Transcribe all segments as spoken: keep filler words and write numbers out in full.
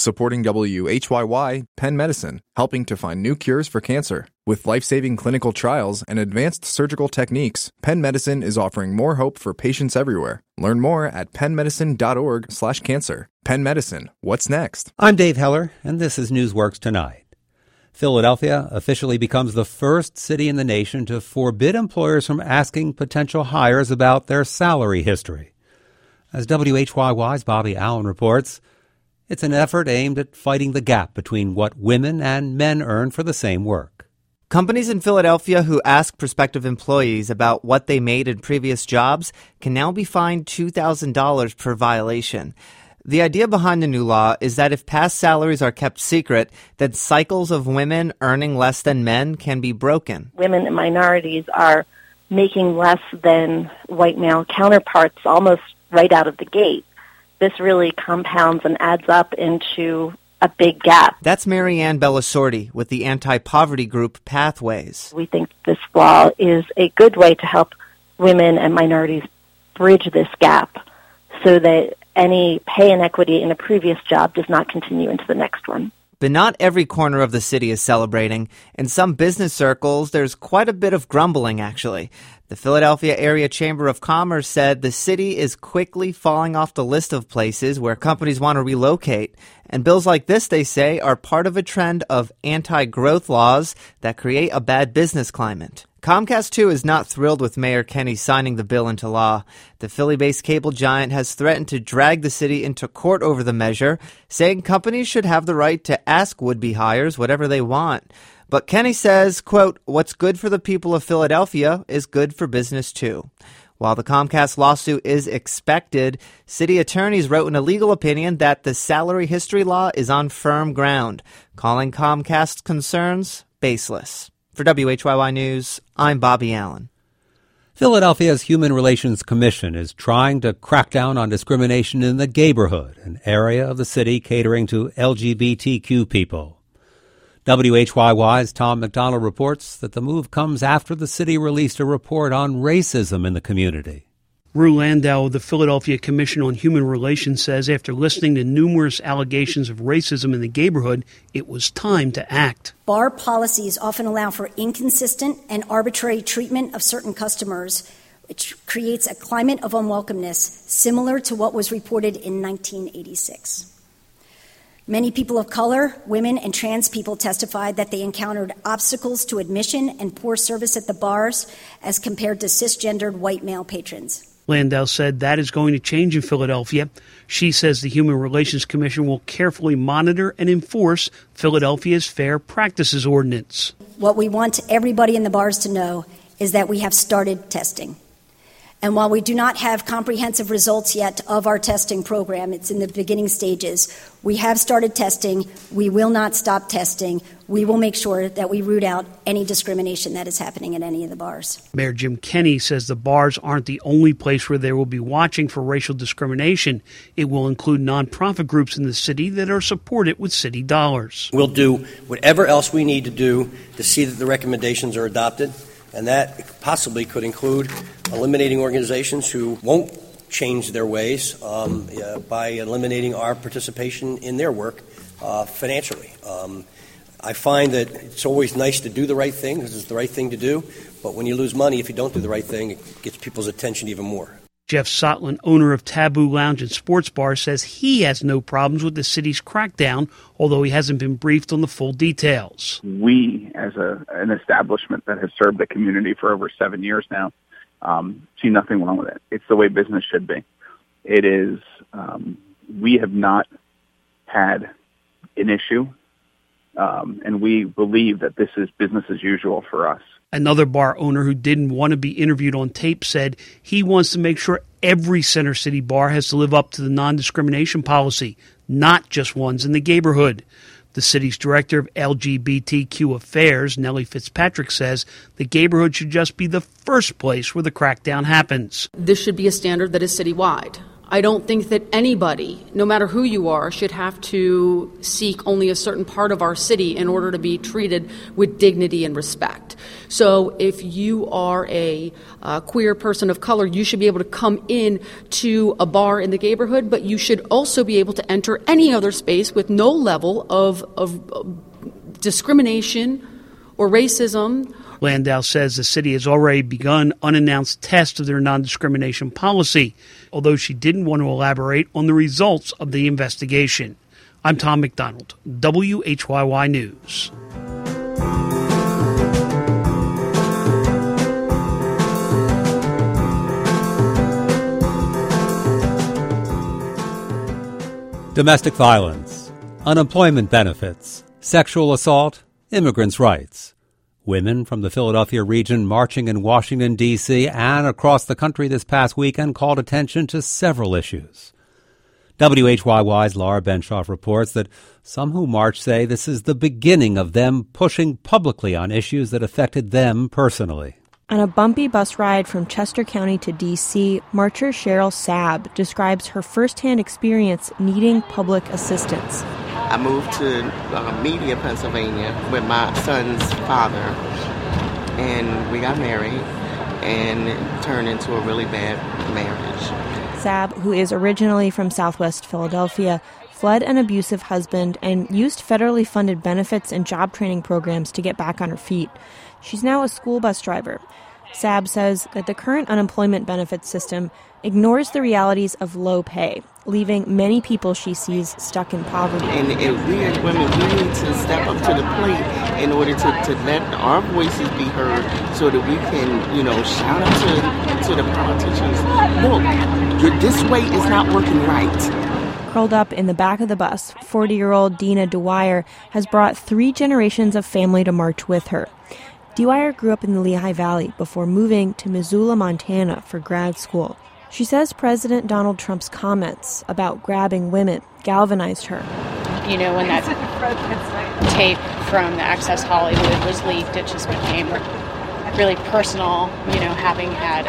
Supporting W H Y Y, Penn Medicine, helping to find new cures for cancer. With life-saving clinical trials and advanced surgical techniques, Penn Medicine is offering more hope for patients everywhere. Learn more at pennmedicine.org slash cancer. Penn Medicine, what's next? I'm Dave Heller, and this is Newsworks Tonight. Philadelphia officially becomes the first city in the nation to forbid employers from asking potential hires about their salary history. As W H Y Y's Bobby Allen reports, it's an effort aimed at fighting the gap between what women and men earn for the same work. Companies in Philadelphia who ask prospective employees about what they made in previous jobs can now be fined two thousand dollars per violation. The idea behind the new law is that if past salaries are kept secret, then cycles of women earning less than men can be broken. Women and minorities are making less than white male counterparts almost right out of the gate. This really compounds and adds up into a big gap. That's Marianne Bellasorti with the anti-poverty group Pathways. We think this law is a good way to help women and minorities bridge this gap so that any pay inequity in a previous job does not continue into the next one. But not every corner of the city is celebrating. In some business circles, there's quite a bit of grumbling, actually. The Philadelphia Area Chamber of Commerce said the city is quickly falling off the list of places where companies want to relocate. And bills like this, they say, are part of a trend of anti-growth laws that create a bad business climate. Comcast, too, is not thrilled with Mayor Kenney signing the bill into law. The Philly-based cable giant has threatened to drag the city into court over the measure, saying companies should have the right to ask would-be hires whatever they want. But Kenney says, quote, what's good for the people of Philadelphia is good for business, too. While the Comcast lawsuit is expected, city attorneys wrote in a legal opinion that the salary history law is on firm ground, calling Comcast's concerns baseless. For W H Y Y News, I'm Bobby Allen. Philadelphia's Human Relations Commission is trying to crack down on discrimination in the neighborhood, an area of the city catering to L G B T Q people. W H Y Y's Tom McDonald reports that the move comes after the city released a report on racism in the community. Rue Landau of the Philadelphia Commission on Human Relations says after listening to numerous allegations of racism in the neighborhood, it was time to act. Bar policies often allow for inconsistent and arbitrary treatment of certain customers, which creates a climate of unwelcomeness similar to what was reported in nineteen eighty-six. Many people of color, women, and trans people testified that they encountered obstacles to admission and poor service at the bars as compared to cisgendered white male patrons. Landau said that is going to change in Philadelphia. She says the Human Relations Commission will carefully monitor and enforce Philadelphia's Fair Practices Ordinance. What we want everybody in the bars to know is that we have started testing. And while we do not have comprehensive results yet of our testing program, it's in the beginning stages, we have started testing. We will not stop testing. We will make sure that we root out any discrimination that is happening at any of the bars. Mayor Jim Kenney says the bars aren't the only place where they will be watching for racial discrimination. It will include nonprofit groups in the city that are supported with city dollars. We'll do whatever else we need to do to see that the recommendations are adopted. And that possibly could include eliminating organizations who won't change their ways um, uh, by eliminating our participation in their work uh, financially. Um, I find that it's always nice to do the right thing because it's the right thing to do. But when you lose money, if you don't do the right thing, it gets people's attention even more. Jeff Sotlin, owner of Taboo Lounge and Sports Bar, says he has no problems with the city's crackdown, although he hasn't been briefed on the full details. We, as a, an establishment that has served the community for over seven years now, um, see nothing wrong with it. It's the way business should be. It is, um, we have not had an issue, um, and we believe that this is business as usual for us. Another bar owner who didn't want to be interviewed on tape said he wants to make sure every Center City bar has to live up to the non-discrimination policy, not just ones in the neighborhood. The city's director of L G B T Q affairs, Nellie Fitzpatrick, says the neighborhood should just be the first place where the crackdown happens. This should be a standard that is citywide. I don't think that anybody, no matter who you are, should have to seek only a certain part of our city in order to be treated with dignity and respect. So if you are a uh, queer person of color, you should be able to come in to a bar in the neighborhood, but you should also be able to enter any other space with no level of, of, of discrimination or racism. Landau says the city has already begun unannounced tests of their non-discrimination policy, although she didn't want to elaborate on the results of the investigation. I'm Tom McDonald, W H Y Y News. Domestic violence, unemployment benefits, sexual assault, immigrants' rights. Women from the Philadelphia region marching in Washington, D C and across the country this past weekend called attention to several issues. W H Y Y's Laura Benshoff reports that some who marched say this is the beginning of them pushing publicly on issues that affected them personally. On a bumpy bus ride from Chester County to D C, marcher Cheryl Sabb describes her firsthand experience needing public assistance. I moved to uh, Media, Pennsylvania with my son's father, and we got married, and it turned into a really bad marriage. Sabb, who is originally from Southwest Philadelphia, fled an abusive husband and used federally funded benefits and job training programs to get back on her feet. She's now a school bus driver. Sabb says that the current unemployment benefits system ignores the realities of low pay, leaving many people she sees stuck in poverty. And, and we as women, we need to step up to the plate in order to, to let our voices be heard so that we can, you know, shout out to, to the politicians, look, this way is not working right. Curled up in the back of the bus, forty-year-old Dina Dwyer has brought three generations of family to march with her. Dwyer grew up in the Lehigh Valley before moving to Missoula, Montana for grad school. She says President Donald Trump's comments about grabbing women galvanized her. You know, when that tape from the Access Hollywood was leaked, it just became really personal, you know, having had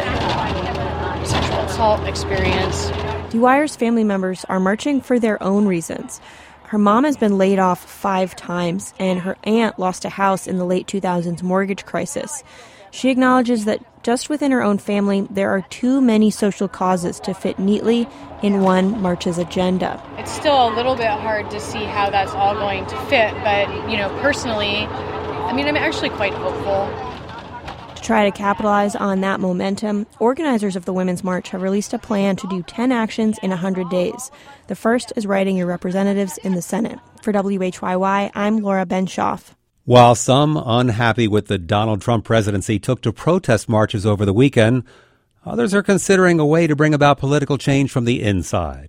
a sexual assault experience. Dwyer's family members are marching for their own reasons. Her mom has been laid off five times, and her aunt lost a house in the late two thousands mortgage crisis. She acknowledges that just within her own family, there are too many social causes to fit neatly in one march's agenda. It's still a little bit hard to see how that's all going to fit, but, you know, personally, I mean, I'm actually quite hopeful. To try to capitalize on that momentum, organizers of the Women's March have released a plan to do ten actions in one hundred days. The first is writing your representatives in the Senate. For W H Y Y, I'm Laura Benshoff. While some unhappy with the Donald Trump presidency took to protest marches over the weekend, others are considering a way to bring about political change from the inside.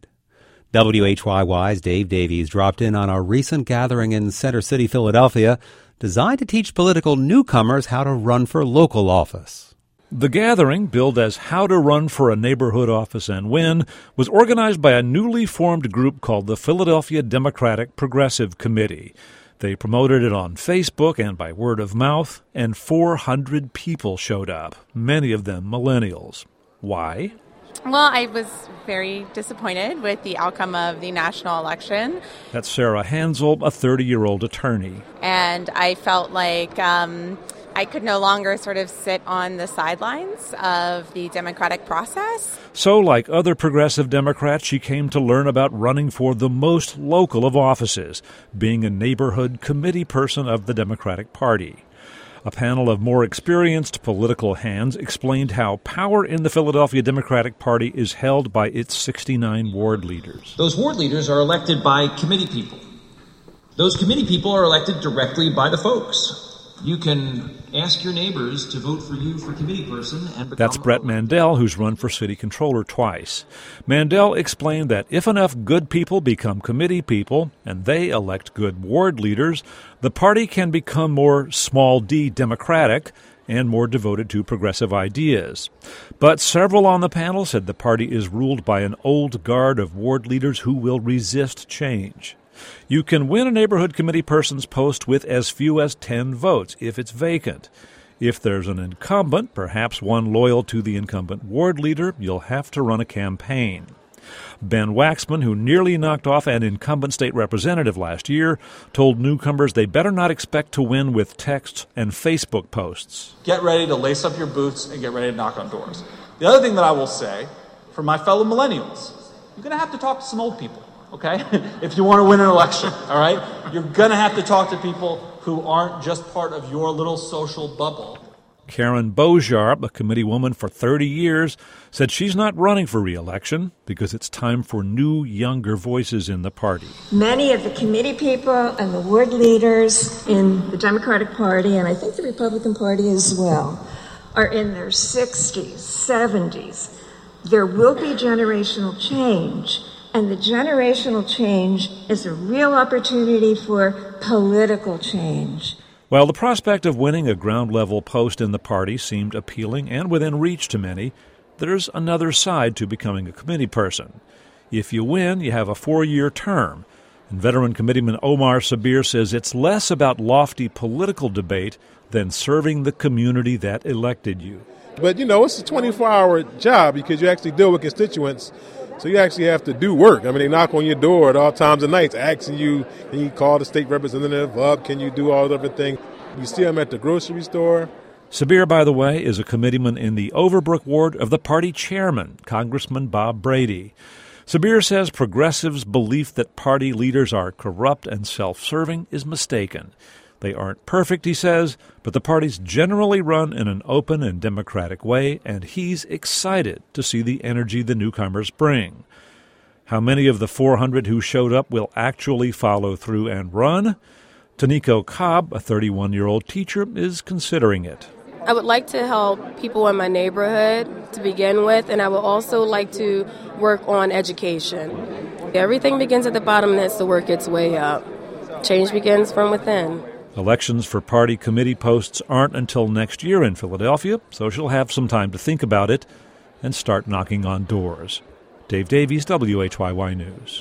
W H Y Y's Dave Davies dropped in on a recent gathering in Center City, Philadelphia, designed to teach political newcomers how to run for local office. The gathering, billed as How to Run for a Neighborhood Office and Win, was organized by a newly formed group called the Philadelphia Democratic Progressive Committee. They promoted it on Facebook and by word of mouth, and four hundred people showed up, many of them millennials. Why? Well, I was very disappointed with the outcome of the national election. That's Sarah Hansel, a thirty-year-old attorney. And I felt like um, I could no longer sort of sit on the sidelines of the democratic process. So, like other progressive Democrats, she came to learn about running for the most local of offices, being a neighborhood committee person of the Democratic Party. A panel of more experienced political hands explained how power in the Philadelphia Democratic Party is held by its sixty-nine ward leaders. Those ward leaders are elected by committee people. Those committee people are elected directly by the folks. You can ask your neighbors to vote for you for committee person and become... That's Brett Mandel, who's run for city controller twice. Mandel explained that if enough good people become committee people and they elect good ward leaders, the party can become more small d democratic and more devoted to progressive ideas. But several on the panel said the party is ruled by an old guard of ward leaders who will resist change. You can win a neighborhood committee person's post with as few as ten votes if it's vacant. If there's an incumbent, perhaps one loyal to the incumbent ward leader, you'll have to run a campaign. Ben Waxman, who nearly knocked off an incumbent state representative last year, told newcomers they better not expect to win with texts and Facebook posts. Get ready to lace up your boots and get ready to knock on doors. The other thing that I will say, for my fellow millennials, you're going to have to talk to some old people, okay? If you want to win an election, all right? You're going to have to talk to people who aren't just part of your little social bubble. Karen Bojar, a committee woman for thirty years, said she's not running for re-election because it's time for new, younger voices in the party. Many of the committee people and the ward leaders in the Democratic Party, and I think the Republican Party as well, are in their sixties, seventies. There will be generational change, and the generational change is a real opportunity for political change. While the prospect of winning a ground-level post in the party seemed appealing and within reach to many, there's another side to becoming a committee person. If you win, you have a four-year term. And veteran committeeman Omar Sabir says it's less about lofty political debate than serving the community that elected you. But, you know, it's a twenty-four hour job because you actually deal with constituents. So you actually have to do work. I mean, they knock on your door at all times of night asking you, can you call the state representative up? Can you do all the other things? You see them at the grocery store. Sabir, by the way, is a committeeman in the Overbrook ward of the party chairman, Congressman Bob Brady. Sabir says progressives' belief that party leaders are corrupt and self-serving is mistaken. They aren't perfect, he says, but the parties generally run in an open and democratic way, and he's excited to see the energy the newcomers bring. How many of the four hundred who showed up will actually follow through and run? Taniko Cobb, a thirty-one-year-old teacher, is considering it. I would like to help people in my neighborhood to begin with, and I would also like to work on education. Everything begins at the bottom and has to work its way up. Change begins from within. Elections for party committee posts aren't until next year in Philadelphia, so she'll have some time to think about it and start knocking on doors. Dave Davies, W H Y Y News.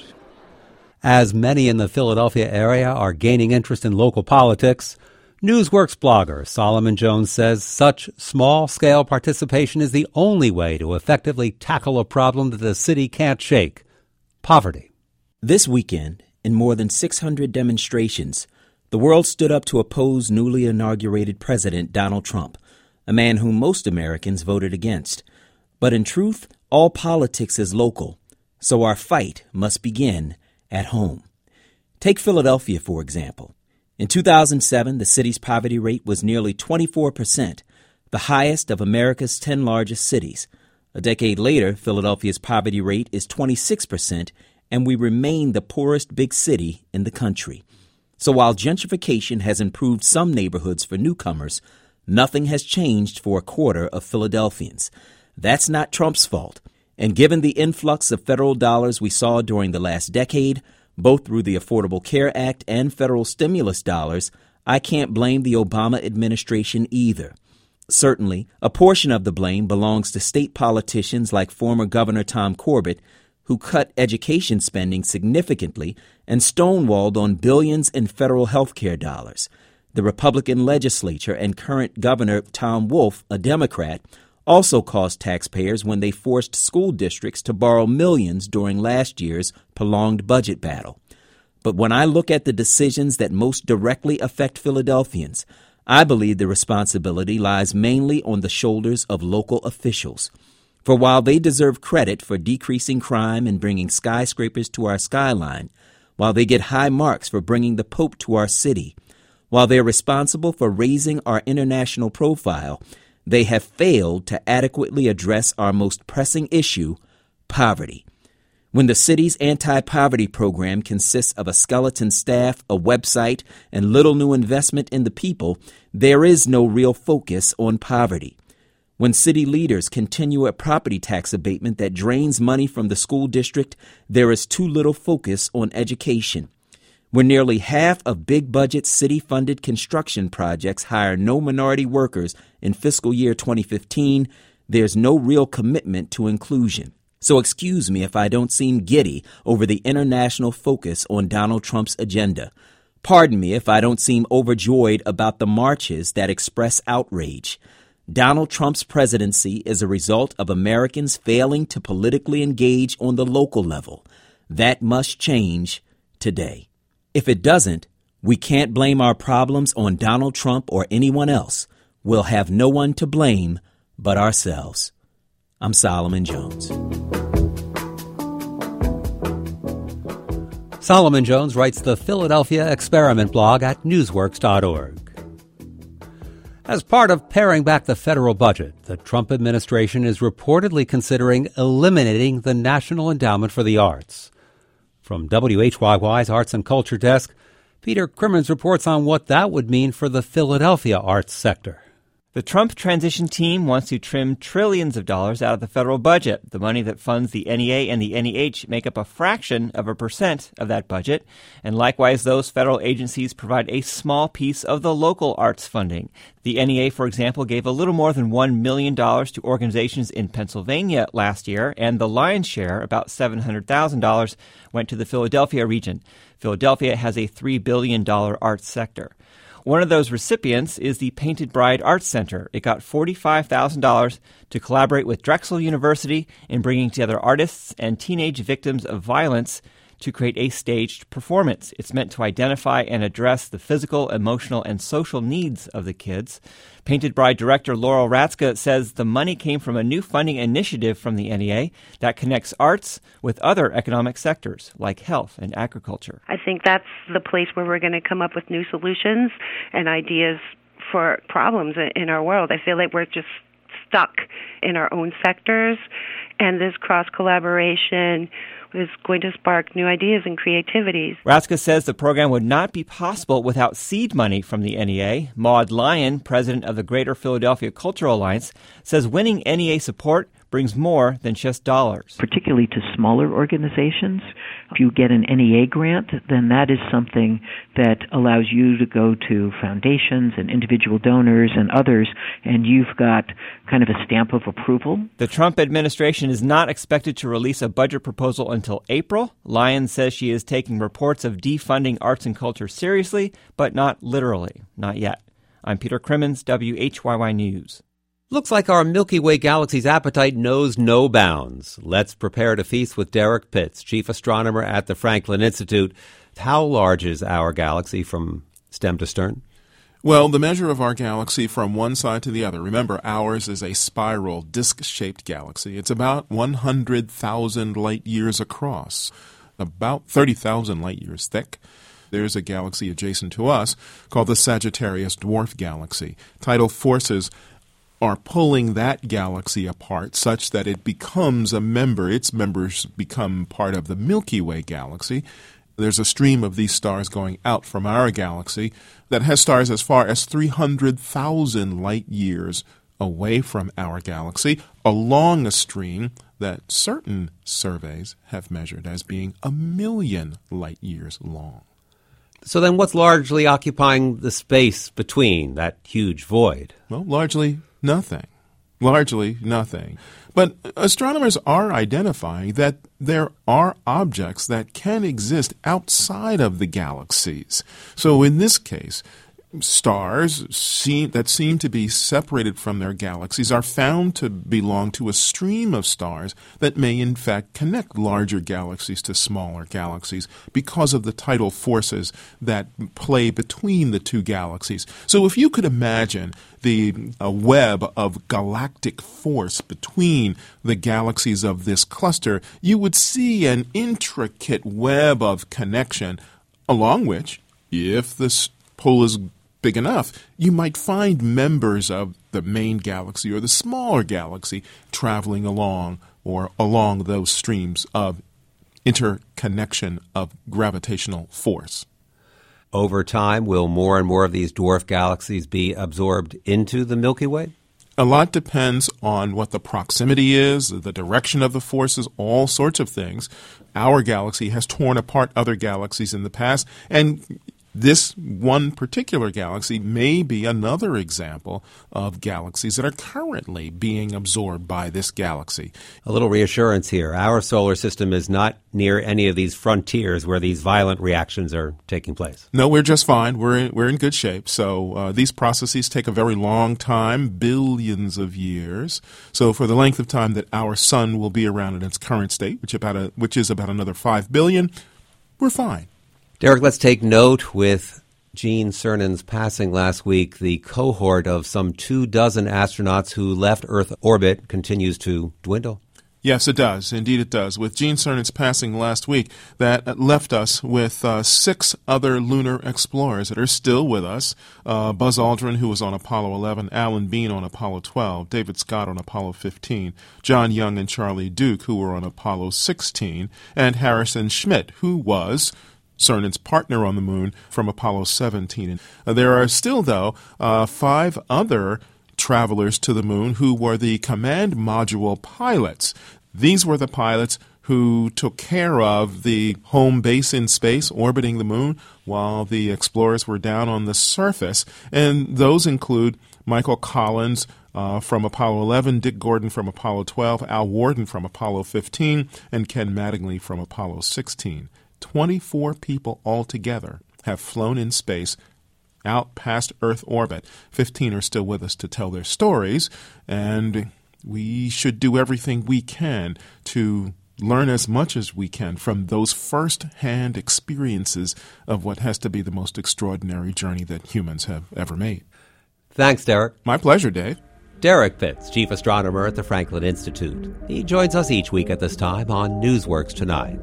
As many in the Philadelphia area are gaining interest in local politics, Newsworks blogger Solomon Jones says such small-scale participation is the only way to effectively tackle a problem that the city can't shake: poverty. This weekend, in more than six hundred demonstrations, the world stood up to oppose newly inaugurated President Donald Trump, a man whom most Americans voted against. But in truth, all politics is local, so our fight must begin at home. Take Philadelphia, for example. In two thousand seven, the city's poverty rate was nearly twenty-four percent, the highest of America's ten largest cities. A decade later, Philadelphia's poverty rate is twenty-six percent, and we remain the poorest big city in the country. So while gentrification has improved some neighborhoods for newcomers, nothing has changed for a quarter of Philadelphians. That's not Trump's fault. And given the influx of federal dollars we saw during the last decade, both through the Affordable Care Act and federal stimulus dollars, I can't blame the Obama administration either. Certainly, a portion of the blame belongs to state politicians like former Governor Tom Corbett, who cut education spending significantly and stonewalled on billions in federal health care dollars. The Republican legislature and current Governor Tom Wolf, a Democrat, also cost taxpayers when they forced school districts to borrow millions during last year's prolonged budget battle. But when I look at the decisions that most directly affect Philadelphians, I believe the responsibility lies mainly on the shoulders of local officials. For while they deserve credit for decreasing crime and bringing skyscrapers to our skyline, while they get high marks for bringing the Pope to our city, while they're responsible for raising our international profile, they have failed to adequately address our most pressing issue, poverty. When the city's anti-poverty program consists of a skeleton staff, a website, and little new investment in the people, there is no real focus on poverty. When city leaders continue a property tax abatement that drains money from the school district, there is too little focus on education. When nearly half of big-budget city-funded construction projects hire no minority workers in fiscal year twenty fifteen, there's no real commitment to inclusion. So excuse me if I don't seem giddy over the international focus on Donald Trump's agenda. Pardon me if I don't seem overjoyed about the marches that express outrage. Donald Trump's presidency is a result of Americans failing to politically engage on the local level. That must change today. If it doesn't, we can't blame our problems on Donald Trump or anyone else. We'll have no one to blame but ourselves. I'm Solomon Jones. Solomon Jones writes the Philadelphia Experiment blog at newsworks dot org. As part of paring back the federal budget, the Trump administration is reportedly considering eliminating the National Endowment for the Arts. From W H Y Y's Arts and Culture Desk, Peter Crimmins reports on what that would mean for the Philadelphia arts sector. The Trump transition team wants to trim trillions of dollars out of the federal budget. The money that funds the N E A and the N E H make up a fraction of a percent of that budget. And likewise, those federal agencies provide a small piece of the local arts funding. The N E A, for example, gave a little more than one million dollars to organizations in Pennsylvania last year, and the lion's share, about seven hundred thousand dollars, went to the Philadelphia region. Philadelphia has a three billion dollars arts sector. One of those recipients is the Painted Bride Arts Center. It got forty-five thousand dollars to collaborate with Drexel University in bringing together artists and teenage victims of violence to create a staged performance. It's meant to identify and address the physical, emotional, and social needs of the kids. Painted Bride director Laurel Ratzka says the money came from a new funding initiative from the N E A that connects arts with other economic sectors like health and agriculture. I think that's the place where we're going to come up with new solutions and ideas for problems in our world. I feel like we're just stuck in our own sectors, and this cross-collaboration is going to spark new ideas and creativities. Ratzka says the program would not be possible without seed money from the N E A. Maud Lyon, president of the Greater Philadelphia Cultural Alliance, says winning N E A support brings more than just dollars. Particularly to smaller organizations, if you get an N E A grant, then that is something that allows you to go to foundations and individual donors and others, and you've got kind of a stamp of approval. The Trump administration is not expected to release a budget proposal until April. Lyon says she is taking reports of defunding arts and culture seriously, but not literally. Not yet. I'm Peter Crimmins, W H Y Y News. Looks like our Milky Way galaxy's appetite knows no bounds. Let's prepare to feast with Derek Pitts, chief astronomer at the Franklin Institute. How large is our galaxy from stem to stern? Well, the measure of our galaxy from one side to the other, remember, ours is a spiral, disc-shaped galaxy. It's about one hundred thousand light years across, about thirty thousand light years thick. There's a galaxy adjacent to us called the Sagittarius Dwarf Galaxy. Tidal forces are pulling that galaxy apart such that it becomes a member. Its members become part of the Milky Way galaxy. There's a stream of these stars going out from our galaxy that has stars as far as three hundred thousand light years away from our galaxy, along a stream that certain surveys have measured as being a million light years long. So then what's largely occupying the space between that huge void? Well, largely nothing. Largely nothing. But astronomers are identifying that there are objects that can exist outside of the galaxies. So in this case, stars seem, that seem to be separated from their galaxies are found to belong to a stream of stars that may in fact connect larger galaxies to smaller galaxies because of the tidal forces that play between the two galaxies. So if you could imagine the a web of galactic force between the galaxies of this cluster, you would see an intricate web of connection along which, if the pull is big enough, you might find members of the main galaxy or the smaller galaxy traveling along or along those streams of interconnection of gravitational force. Over time, will more and more of these dwarf galaxies be absorbed into the Milky Way? A lot depends on what the proximity is, the direction of the forces, all sorts of things. Our galaxy has torn apart other galaxies in the past, and This one particular galaxy may be another example of galaxies that are currently being absorbed by this galaxy. A little reassurance here. Our solar system is not near any of these frontiers where these violent reactions are taking place. No, we're just fine. We're in, we're in good shape. So uh, these processes take a very long time, billions of years. So for the length of time that our sun will be around in its current state, which about a, which is about another five billion, we're fine. Derek, let's take note with Gene Cernan's passing last week. The cohort of some two dozen astronauts who left Earth orbit continues to dwindle. Yes, it does. Indeed, it does. With Gene Cernan's passing last week, that left us with uh, six other lunar explorers that are still with us. Uh, Buzz Aldrin, who was on Apollo eleven, Alan Bean on Apollo twelve, David Scott on Apollo fifteen, John Young and Charlie Duke, who were on Apollo sixteen, and Harrison Schmitt, who was Cernan's partner on the moon from Apollo seventeen. Uh, there are still, though, uh, five other travelers to the moon who were the command module pilots. These were the pilots who took care of the home base in space orbiting the moon while the explorers were down on the surface. And those include Michael Collins uh, from Apollo eleven, Dick Gordon from Apollo twelve, Al Worden from Apollo fifteen, and Ken Mattingly from Apollo sixteen. twenty-four people altogether have flown in space out past Earth orbit. fifteen are still with us to tell their stories, and we should do everything we can to learn as much as we can from those first-hand experiences of what has to be the most extraordinary journey that humans have ever made. Thanks, Derek. My pleasure, Dave. Derek Pitts, chief astronomer at the Franklin Institute. He joins us each week at this time on Newsworks Tonight.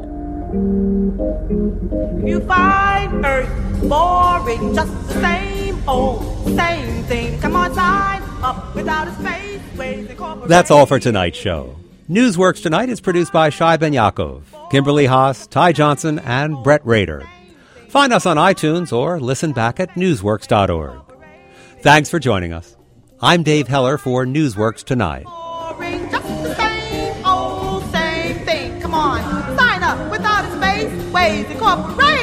You find Earth boring, just the same old, same thing. Come on, sign up without a space. That's all for tonight's show. Newsworks Tonight is produced by Shai Ben Yaakov, Kimberly Haas, Ty Johnson, and Brett Rader. Find us on iTunes or listen back at newsworks dot org. Thanks for joining us. I'm Dave Heller for Newsworks Tonight. Boring, just the same old, same thing. Come on, sign up without a space. Ways Incorporated.